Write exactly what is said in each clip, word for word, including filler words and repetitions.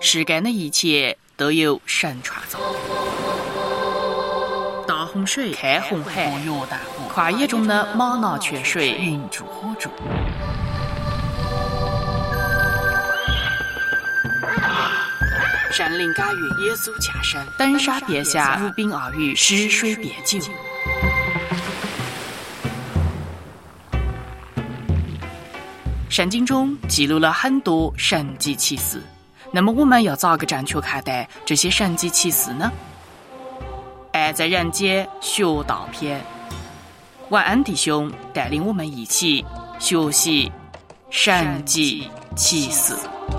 世间的一切都有神创造。大洪水开红海，约旦河跨越中的玛拿泉水，云柱火柱。山林感遇，耶稣降生，登山变下，无病而愈，湿水变酒。圣经中记录了很多神迹奇事，那么我们要咋个正确看待这些神迹奇事呢？爱在人间学道篇，晚安弟兄带领我们一起学习神迹奇事。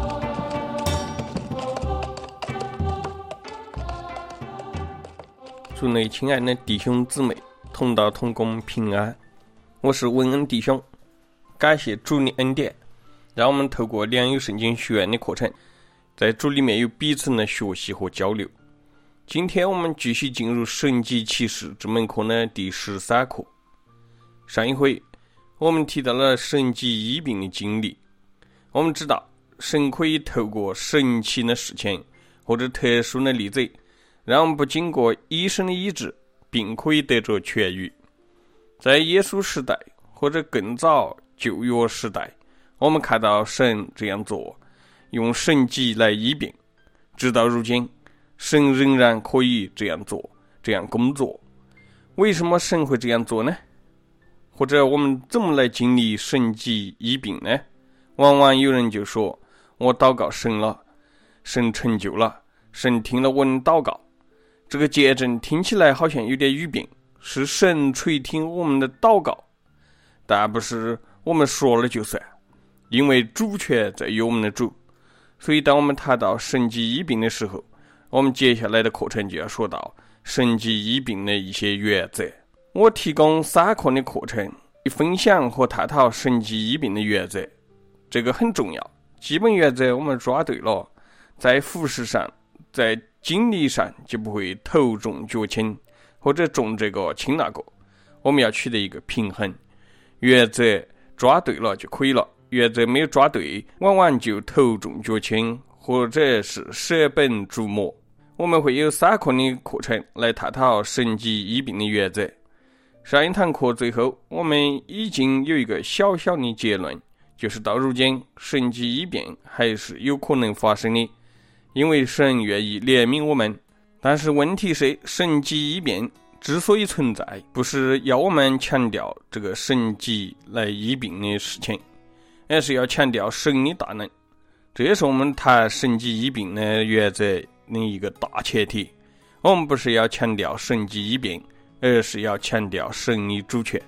祝内亲爱的弟兄姊妹同道同工平安，我是文恩弟兄。感谢主的恩典，让我们透过良友圣经学院的课程，在主里面有彼此的学习和交流。今天我们继续进入神迹奇事这门课的第十三课。上一回我们提到了神迹医病的经历，我们知道神可以透过神奇的事情或者特殊的例子，让我们不经过医生的医治，并可以得着痊愈。在耶稣时代或者更早旧约时代，我们看到神这样做，用神迹来医病。直到如今，神仍然可以这样做，这样工作。为什么神会这样做呢？或者我们怎么来经历神迹医病呢？往往有人就说，我祷告神了，神成就了，神听了我的祷告。这个见证听起来好像有点语病，是神垂听我们的祷告，但不是我们说了就算，因为主权在于我们的主。所以当我们谈到神迹医病的时候，我们接下来的课程就要说到神迹医病的一些原则。我提供三课的课程，分享和探讨神迹医病的原则，这个很重要。基本原则我们抓对了，在服事上，在经历上就不会头重脚轻，或者重这个轻那个。我们要取得一个平衡，原则抓对了就可以了，原则没有抓对，往往就头重脚轻，或者是舍本逐末。我们会有三课的课程来探讨神迹医病的原则。上一堂课最后，我们已经有一个小小的结论，就是到如今神迹医病还是有可能发生的，因为神愿意怜悯我们。但是问题是，神迹医病之所以存在，不是要我们强调这个神迹来医病的事情，而是要强调神的大能。这也是我们谈神迹医病的原则的一个大前提。我们不是要强调神迹医病，而是要强调神的主权。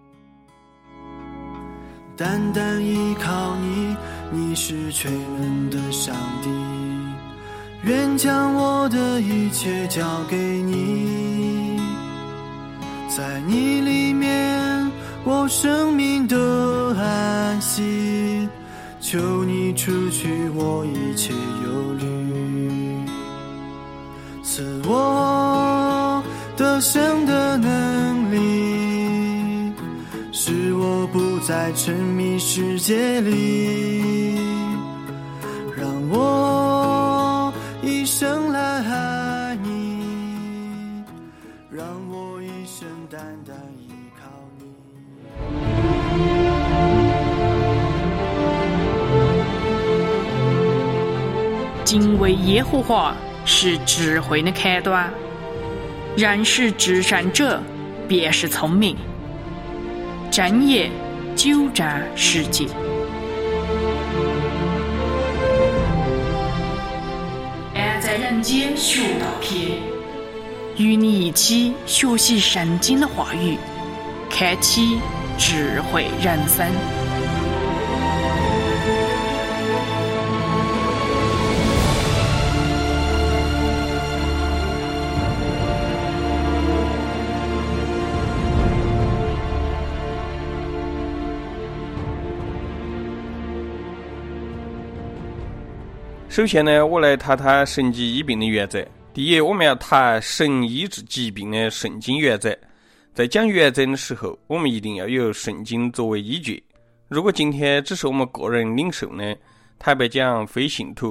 单单依靠你，你是全能的上帝，愿将我的一切交给你，在你里面我生命的安息，求你除去我一切忧虑，赐我得胜的能力，使我不再沉迷世界里，让我一生来爱你，让我一生单单依靠你。 敬畏耶和华是智慧的开端，认识至善者便是聪明。箴言九章十节。爱在人间学道篇，与你一起学习圣经的话语，开启智慧人生。 首先呢，我来谈谈神迹医病的原则。第一，我们要谈神医治疾病的圣经原则。在讲原则的时候，我们一定要有圣经作为依据。如果今天只是我们个人领受呢，坦白讲，非信徒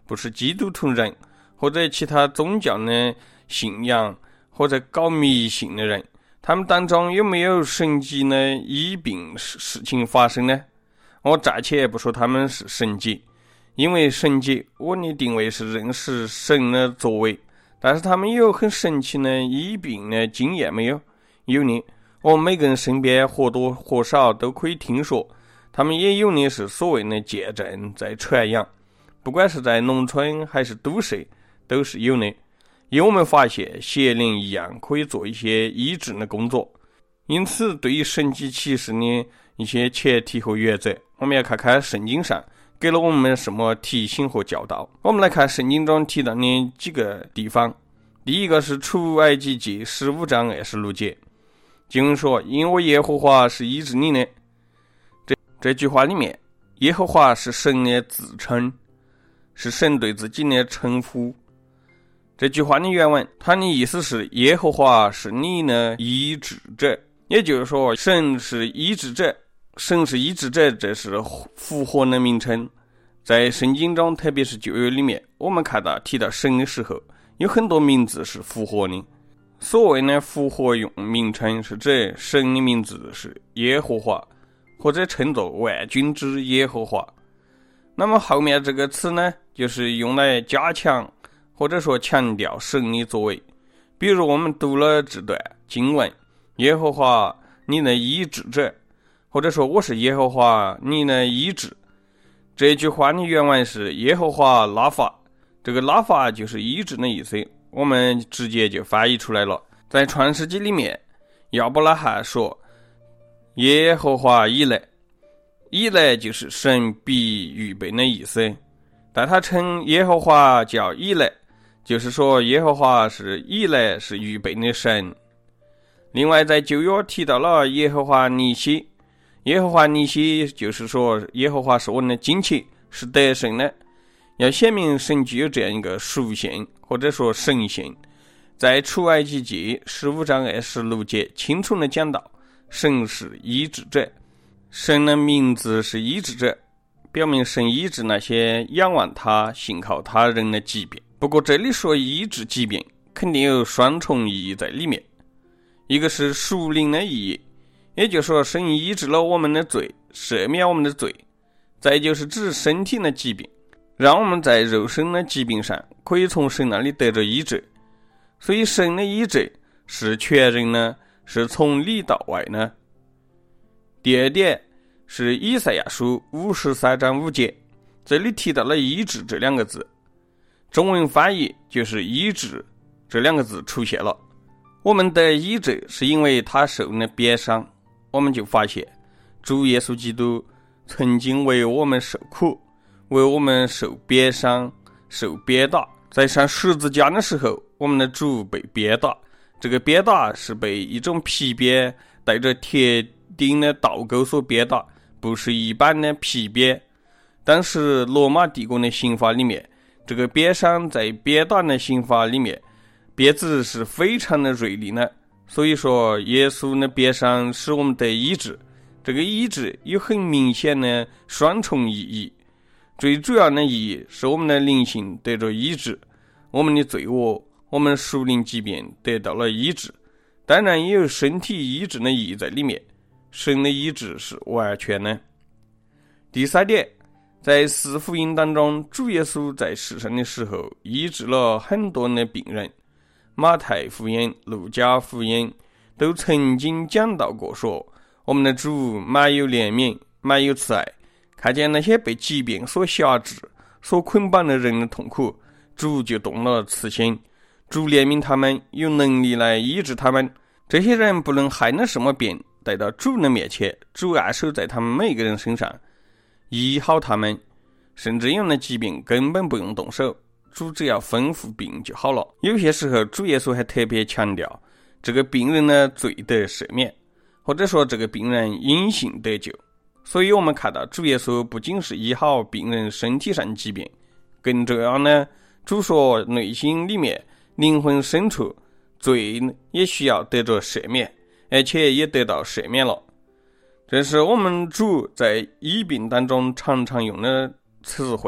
不是基督徒人或者其他宗教的信仰或者搞迷信的人，他们当中有没有神迹的医病事情发生呢？我暂且不说他们是神迹，因为神迹我的定位是认识神的作为，但是他们有很神奇的医病的经验没有？有呢，我们每个人身边或多或少都可以听说，他们也有的是所谓的见证在传扬，不管是在农村还是都市都是有的。因为我们发现邪灵一样可以做一些医治的工作，因此对于神迹奇事的一些前提和原则，我们要看看圣经上给了我们什么提醒和教导。我们来看圣经中提到的几个地方。第一个是出埃及记十五章二十六节，经文说，因我耶和华是医治你的。这这句话里面，耶和华是神的自称，是神对自己的称呼。这句话的原文，它的意思是耶和华是你的医治者，也就是说神是医治者，神是医治者，这是复活的名称。在圣经中，特别是旧约里面，我们看到提到神的时候，有很多名字是复活的。所谓的复活用名称是指神的名字是耶和华，或者称作万军之耶和华。那么后面这个词呢，就是用来加强或者说强调神的作为。比如我们读了这段经文，耶和华你的医治者，或者说我是耶和华你的医治，这句话的原文是耶和华拉法，这个拉法就是医治的意思，我们直接就翻译出来了。在创世纪里面，亚伯拉罕说耶和华以勒，以勒就是神必预备的意思，但他称耶和华叫以勒，就是说耶和华是以勒，是预备的神。另外在旧约提到了耶和华尼西，耶和华尼西就是说耶和华是我们的旌旗，是得胜的，要显明神具有这样一个属性或者说神性。在出埃及记十五章二十六节清楚地讲到，神是医治者，神的名字是医治者，表明神医治那些仰望他信靠他人的疾病。不过这里说医治疾病肯定有双重意义在里面，一个是属灵的意义，也就是说神医治了我们的罪，赦免我们的罪，再就是指身体的疾病，让我们在肉身的疾病上可以从神那里得着医治。所以神的医治是全人呢，是从里到外呢。第二点是以赛亚书五十三章五节，这里提到了医治这两个字，中文翻译就是医治这两个字出现了。我们得医治是因为他受了鞭伤，我们就发现主耶稣基督曾经为我们受苦，为我们受鞭伤，受鞭打。在上十字架的时候，我们的主被鞭打，这个鞭打是被一种皮鞭带着铁钉的倒钩所鞭打，不是一般的皮鞭。当时罗马帝国的刑法里面，这个鞭伤在鞭打的刑法里面，鞭子是非常的锐利的。所以说耶稣的鞭伤使我们得医治，这个医治有很明显的双重意义。最主要的意义是我们的灵性得着医治，我们的罪恶，我们属灵疾病得到了医治，当然也有身体医治的意义在里面，神的医治是完全的。第三点，在四福音当中，主耶稣在世上的时候医治了很多的病人，马太福音、路加福音都曾经讲到过，说我们的主满有怜悯，满有慈爱，看见那些被疾病所辖制、所捆绑的人的痛苦，主就动了慈心，主怜悯他们，有能力来医治他们。这些人不论害了什么病，带到主的面前，主按手在他们每个人身上，医好他们，甚至有的疾病根本不用动手，主只要吩咐病就好了。有些时候主耶稣还特别强调这个病人的罪得赦免，或者说这个病人因信得救。所以我们看到主耶稣不仅是医好病人身体上疾病，更重要呢，主说内心里面灵魂深处罪也需要得着赦免，而且也得到赦免了。这是我们主在医病当中常常用的词汇，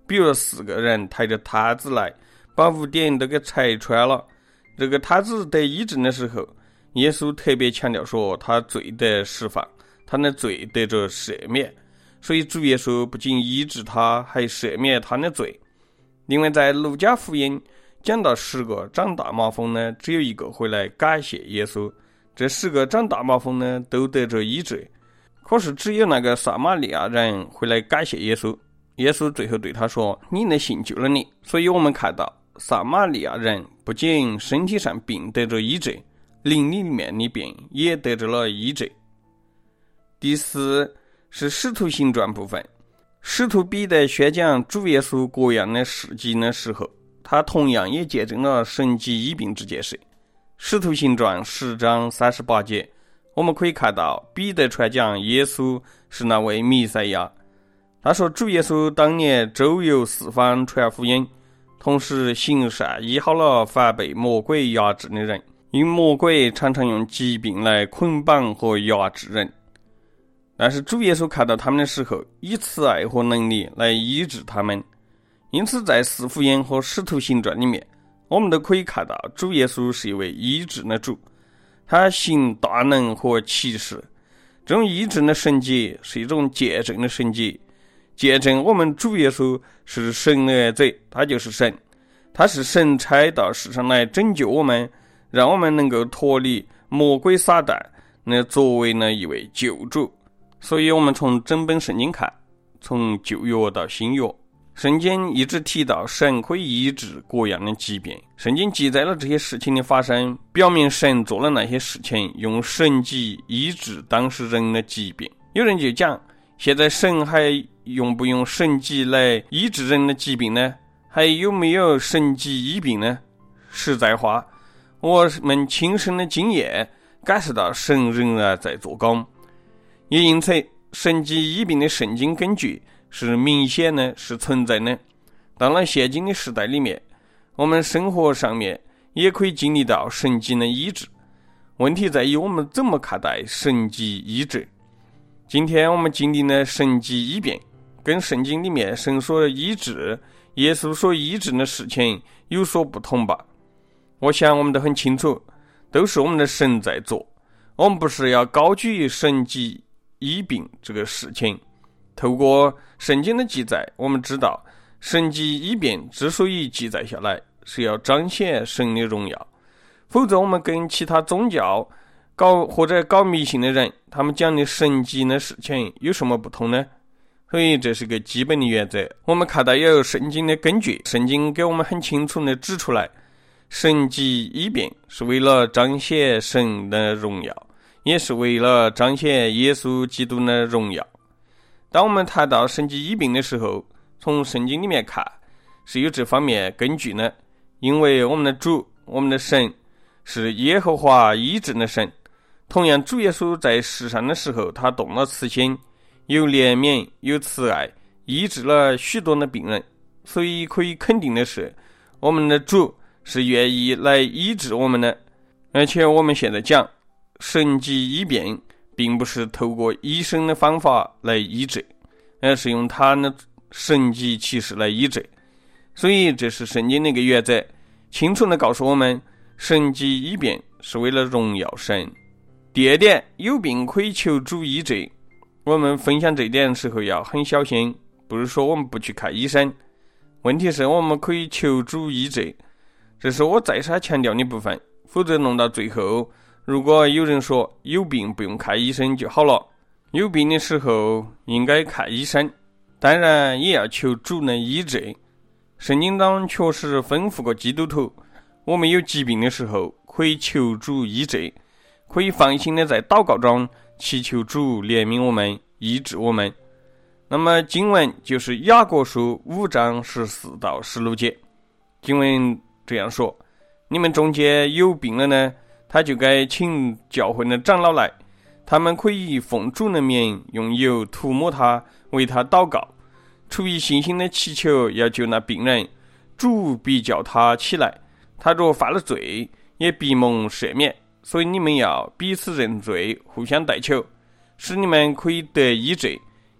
比如四个人抬着塔子来，把屋顶都给拆穿了。这个塔子得医治的时候，耶稣特别强调说他罪得释放，他的罪得着赦免。所以主耶稣不仅医治他，还赦免他的罪。另外在路加福音讲到十个长大麻风呢，只有一个回来感谢耶稣，这十个长大麻风呢都得着医治。可是只有那个撒玛利亚人回来感谢耶稣，耶稣最后对他说，你的信救了你。所以我们看到撒玛利亚人不仅身体上病得着医治，灵里面的病也得着了医治。第四是使徒行传部分。使徒彼得宣讲主耶稣各样的事迹的时候，他同样也见证了神迹医病这件事。使徒行传十章三十八节，我们可以看到彼得传讲耶稣是那位弥赛亚。他说主耶稣当年周游四方传福音，同时行善医好了凡被魔鬼压制的人，因魔鬼常常用疾病来捆绑和压制人。但是主耶稣看到他们的时候，以慈爱和能力来医治他们。因此在四福音和使徒行传里面，我们都可以看到主耶稣是一位医治的主，他行大能和奇事。这种医治的神迹是一种见证的神迹，见证我们主耶稣是神的儿子，他就是神，他是神差到世上来拯救我们，让我们能够脱离魔鬼撒旦，那作为呢一位救主。所以我们从整本圣经看，从旧约到新约，圣经一直提到神可以医治各样的疾病。圣经记载了这些事情的发生，表明神做了那些事情，用神迹医治当时人的疾病。有人就讲，现在神还用不用神迹来医治人的疾病呢？还有没有神迹医病呢？实在话，我们亲身的经验感受到神仍然在做工。也因此神迹医病的圣经根据是明显的，是存在的。到了现今的时代里面，我们生活上面也可以经历到神迹的医治。问题在于我们怎么看待神迹医治。今天我们经历的神迹医病跟圣经里面神所医治，耶稣所医治的事情有所不同吧。我想我们都很清楚，都是我们的神在做。我们不是要高举神迹医病这个事情。透过圣经的记载，我们知道神迹医病之所以记载下来，是要彰显神的荣耀。否则我们跟其他宗教搞或者搞迷信的人，他们讲的神迹的事情有什么不同呢？所以这是个基本的原则。我们看到有圣经的根据，圣经给我们很清楚的指出来，神迹医病是为了彰显神的荣耀，也是为了彰显耶稣基督的荣耀。当我们谈到神迹医病的时候，从圣经里面看是有这方面根据的。因为我们的主，我们的神是耶和华医治的神。同样主耶稣在世上的时候，他动了慈心，有怜悯，有慈爱，医治了许多的病人。所以可以肯定的是，我们的主是愿意来医治我们的。而且我们现在讲神迹医病，并不是透过医生的方法来医治，而是用他的神迹奇事来医治。所以这是圣经的一个原则，清楚地告诉我们，神迹医病是为了荣耀神。第二点，有病可以求主医治。我们分享这一点的时候要很小心，不是说我们不去看医生，问题是我们可以求主医治，这是我再三强调的部分。否则弄到最后，如果有人说有病不用看医生就好了，有病的时候应该看医生，当然也要求主的医治。圣经中确实吩咐过基督徒，我们有疾病的时候可以求主医治，可以放心的在祷告中祈求主怜悯我们，医治我们。那么经文就是雅各书五章十四到十六节，经文这样说：你们中间有病了呢，他就该请教会的长老来，他们可以奉主的名用油涂抹他，为他祷告，出于信心的祈求要救那病人，主必叫他起来。他若犯了罪，也必蒙赦免。所以你们要彼此认罪，互相代求，使你们可以得医治。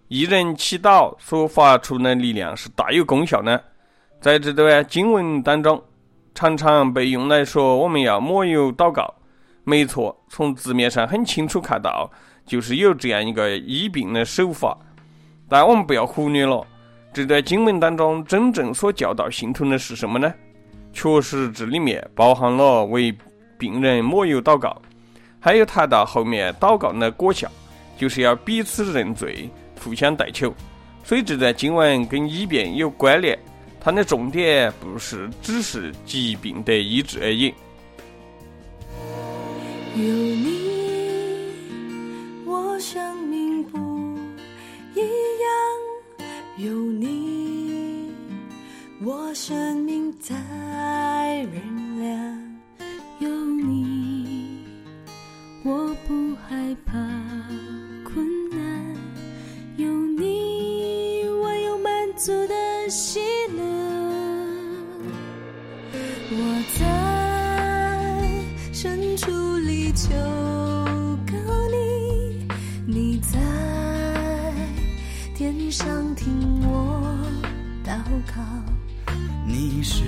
一人祈祷所发出的力量是大有功效呢？在这段经文当中，常常被用来说我们要抹油祷告。没错，从字面上很清楚看到，就是有这样一个医病的手法。但我们不要忽略了，这段经文当中真正所教导信徒的是什么呢？确实这里面包含了为病人抹油祷告，还有谈到后面祷告的果效，就是要彼此认罪，互相代求。所以这段经文跟医病有关联，它的重点不是只是疾病的医治而已。 有你，我生命不一样，有你，我生命在燃亮，有你，我不害怕困难，有你，我有满足的喜乐，我在深处里求告你，你在天上听我祷告， 你是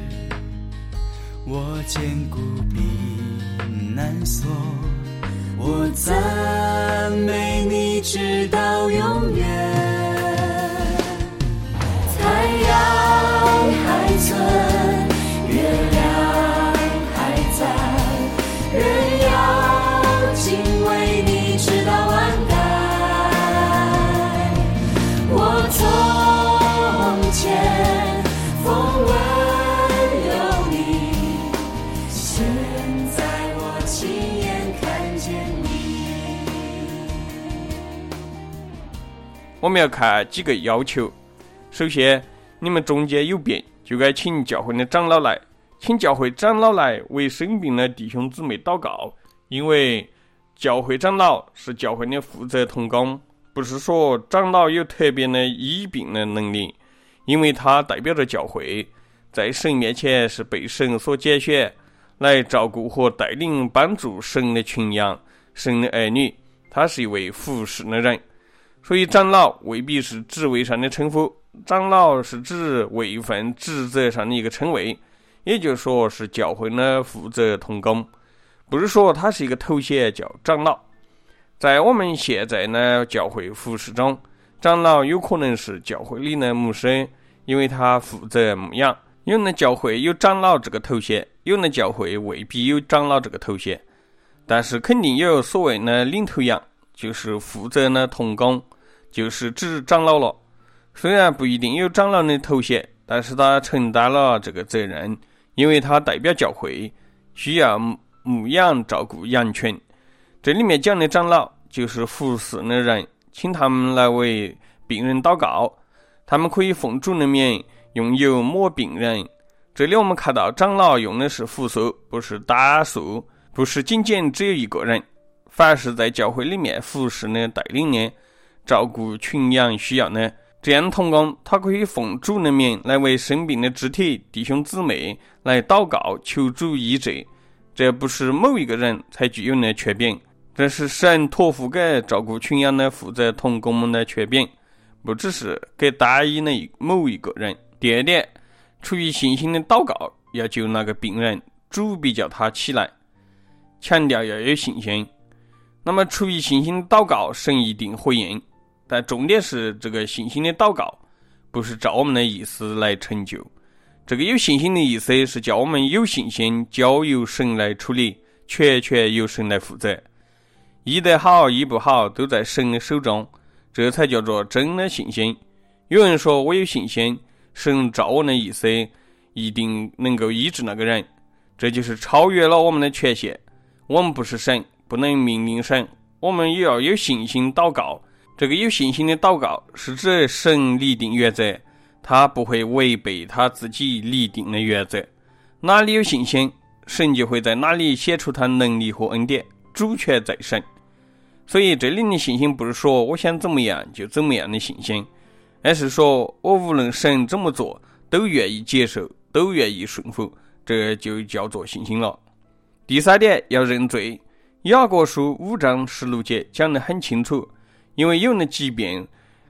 我坚固避难所，我赞美你直到永远。太阳还存，月亮还在，人要敬畏你直到万代。我从前风闻有你，现在我亲眼看见你。 我们要看几个要求。首先，你们中间有病，就该请教会的长老来，请教会长老来为生病的弟兄姊妹祷告，因为教会长老是教会的负责同工，不是说长老有特别的医病的能力，因为他代表着教会，在神面前是被神所拣选，来照顾和带领帮助神的群羊，神的儿女，他是一位服侍的人。所以长老未必是职位上的称呼，长老是指位分职责上的一个称谓，也就是说是教会的负责同工，不是说他是一个头衔叫长老。在我们现在的教会服侍中，长老有可能是教会里的牧师，因为他负责牧养。有的教会有长老这个头衔，有的教会未必有长老这个头衔，但是肯定有所谓的领头羊，就是负责的同工，就是指长老了。虽然不一定有长老的头衔，但是他承担了这个责任，因为他代表教会，需要牧养照顾羊群。这里面讲的长老就是服侍的人，请他们来为病人祷告，他们可以奉主的名用油抹病人。这里我们看到长老用的是复数，不是单数，不是仅仅只有一个人，凡是在教会里面服侍的带领的，照顾群羊需要的这样的同工，他可以奉主的名来为生病的肢体弟兄姊妹来祷告，求主医治。这不是某一个人才具有的权柄，这是神托付给照顾群羊的负责同工们的权柄，不只是给单一的某一个人。第二点，出于信心的祷告要救那个病人，主必叫他起来，强调要有信心。那么出于信心的祷告，神一定回应，但重点是这个信心的祷告不是照我们的意思来成就，这个有信心的意思是叫我们有信心交由神来处理，全权由神来负责，医得好医不好都在神的手中，这才叫做真的信心。有人说我有信心，神照我的意思一定能够医治那个人，这就是超越了我们的权限。我们不是神，不能命令神，我们也要有信心祷告。这个有信心的祷告是指神立定原则，他不会违背他自己立定的原则。哪里有信心，神就会在哪里显出他能力和恩典，主权在神。所以这里的信心不是说我想怎么样就怎么样的信心，而是说我无论神怎么做都愿意接受，都愿意顺服，这就叫做信心了。第三点，要认罪。雅各书五章十六节讲得很清楚，因为有的疾病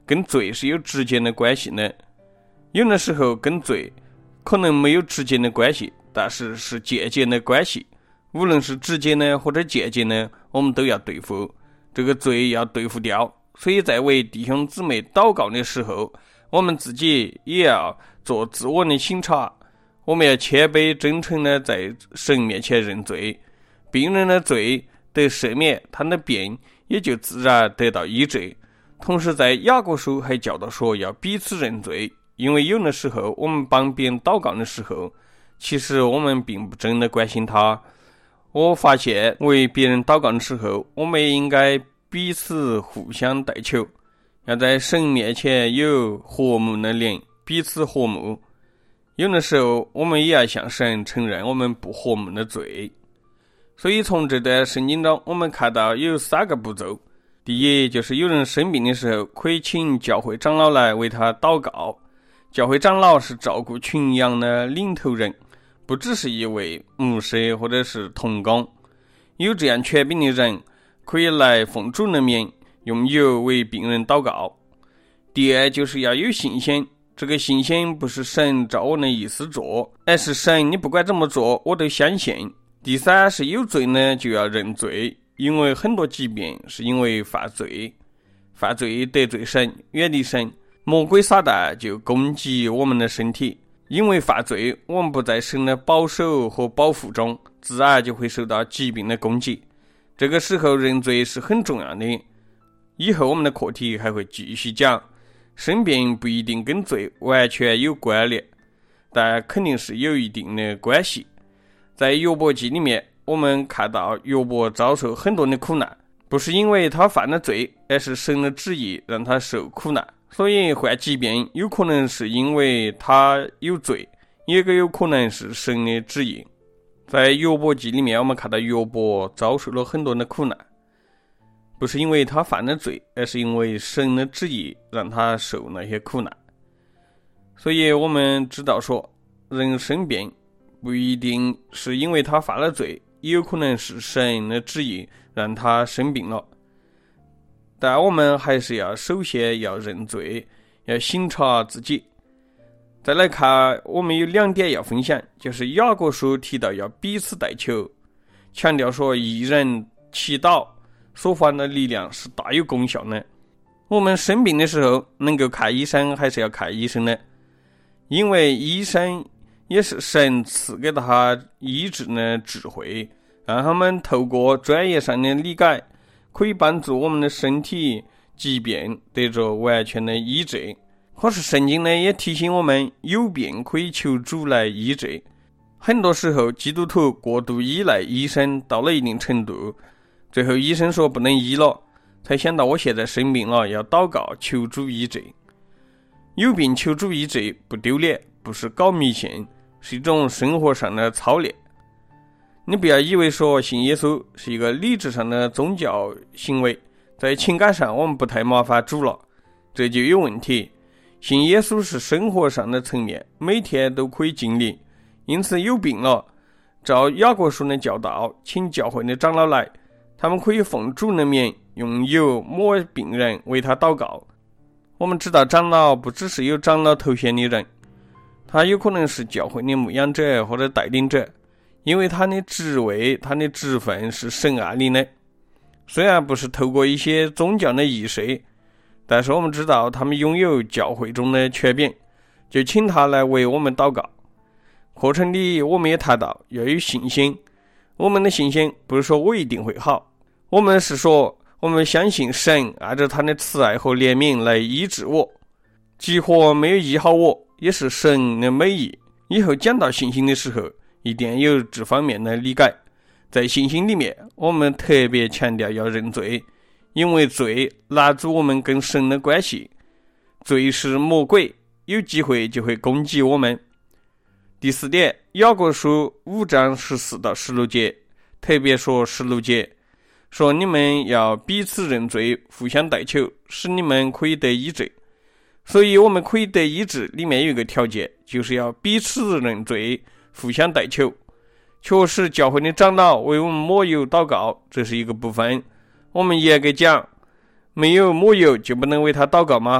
跟罪是有直接的关系的。有的时候跟罪可能没有直接的关系，但是是间接的关系。无论是直接的或者间接的，我们都要对付，这个罪要对付掉。所以在为弟兄姊妹祷告的时候，我们自己也要做自我的省察，我们要谦卑真诚的在神面前认罪，病人的罪得赦免，他的病也就自然得到医治。同时在雅各书还教导说要彼此认罪，因为有的时候我们帮别人祷告的时候，其实我们并不真的关心他。我发现为别人祷告的时候，我们也应该彼此互相代求，要在神面前有和睦的灵，彼此和睦。有的时候我们也要向神承认我们不和睦的罪。所以从这段圣经中我们看到有三个步骤。第一，就是有人生病的时候，可以请教会长老来为他祷告。教会长老是照顾群羊的领头人，不只是一位牧师或者是同工。有这样权柄的人可以来奉主的名用油为病人祷告。第二，就是要有信心，这个信心不是神照我的意思做，而是神你不管怎么做我都相信。第三，是有罪呢就要认罪，因为很多疾病是因为犯罪，犯罪得罪神，远离神，魔鬼撒旦就攻击我们的身体。因为犯罪，我们不在神的保守和保护中，自然就会受到疾病的攻击。这个时候认罪是很重要的。以后我们的课题还会继续讲，生病不一定跟罪完全有关联，但肯定是有一定的关系。在约伯记里面，我们看到约伯遭受很多的苦难，不是因为他犯了罪，而是神的旨意让他受苦难。所以患疾病有可能是因为他有罪，也有可能是神的旨意。在约伯记里面，我们看到约伯遭受了很多的苦难，不是因为他犯了罪，而是因为神的旨意让他受那些苦难。所以我们知道说，人生病不一定是因为他犯了罪，也有可能是神的旨意让他生病了。但我们还是要首先要认罪，要省察自己。再来看，我们有两点要分享，就是雅各书提到要彼此代求，强调说一人祈祷所发的力量是大有功效的。我们生病的时候能够看医生，还是要看医生的，因为医生也是神赐给他医治的智慧，让他们透过专业上的理解，可以帮助我们的身体疾病得着完全的医治。可是圣经呢也提醒我们，有病可以求主来医治。很多时候基督徒过度依赖医生，到了一定程度，最后医生说不能医了，才想到我现在生病了，要祷告求主医治。有病求主医治不丢脸，不是搞迷信，是一种生活上的操练。你不要以为说信耶稣是一个理智上的宗教行为，在情感上我们不太麻烦主了，这就有问题。信耶稣是生活上的层面，每天都可以经历。因此有病了，照雅各书的教导，请教会的长老来，他们可以奉主的名用油抹病人，为他祷告。我们知道长老不只是有长老头衔的人，他有可能是教会的牧养者或者带领者，因为他的职位他的职分是神按立的。虽然不是透过一些宗教的仪式，但是我们知道他们拥有教会中的权柄，就请他来为我们祷告。课程里我们也谈到要有信心，我们的信心不是说我一定会好，我们是说我们相信神按照他的慈爱和怜悯来医治我，即或没有医好我，也是神的美意。以后讲到信心的时候，一定有这方面的理解。在信心里面，我们特别强调要认罪，因为罪拦阻我们跟神的关系，罪是魔鬼，有机会就会攻击我们。第四点，雅各书五章十四到十六节，特别说十六节，说你们要彼此认罪，互相代求，使你们可以得医治。所以我们可以得医治里面有一个条件，就是要彼此认罪，互相代求。确实教会的长老为我们抹油祷告，这是一个部分。我们严格讲，没有抹油就不能为他祷告吗？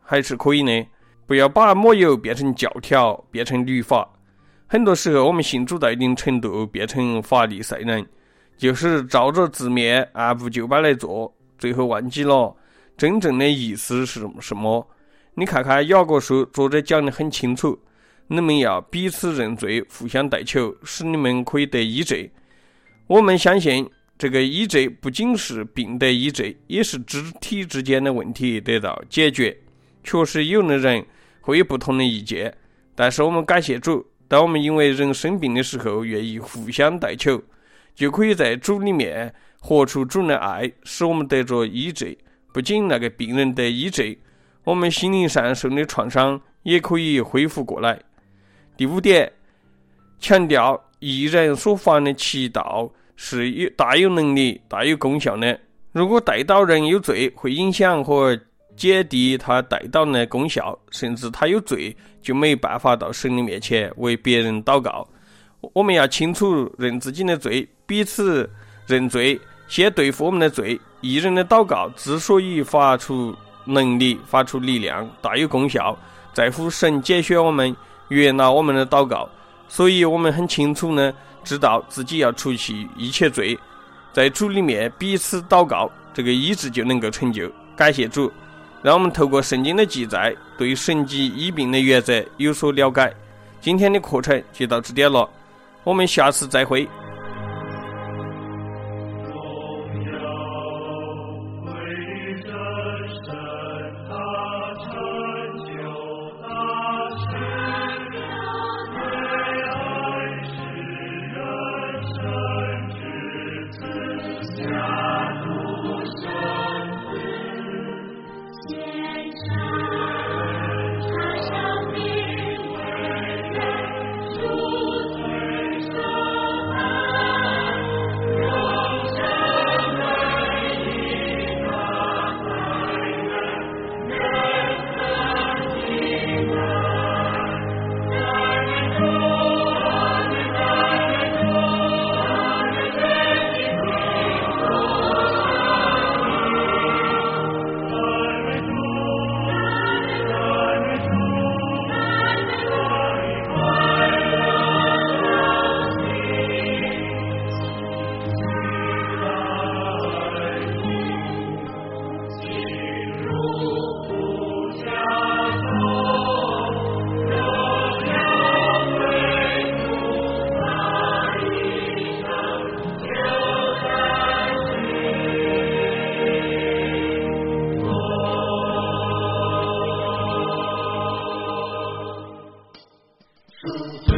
还是可以呢。不要把抹油变成教条，变成律法。很多时候我们信主到一定程度变成法利赛人，就是照着字面按部就班来做，最后忘记了真正的意思是什么。你看看雅各书，作者讲得很清楚，你们要彼此认罪，互相代求，使你们可以得医治。我们相信这个医治不仅是病得医治，也是肢体之间的问题得到解决。确实有的人会有不同的意见，但是我们感谢主，当我们因为人生病的时候愿意互相代求，就可以在主里面活出主的爱，使我们得着医治。不仅那个病人得医治，我们心灵上受的创伤也可以恢复过来。第五点，强调义人所发的祈祷是有大有能力、大有功效的。如果代祷人有罪，会影响和减低他代祷的功效，甚至他有罪就没办法到神的面前为别人祷告。我们要清楚认自己的罪，彼此认罪，先对付我们的罪。义人的祷告之所以发出能力、发出力量、大有功效，在乎神拣选我们，悦纳我们的祷告。所以我们很清楚呢，知道自己要除去一切罪，在主里面彼此祷告，这个医治就能够成就。感谢主，让我们透过圣经的记载，对神迹医病的原则有所了解。今天的课程就到这点了，我们下次再会。 主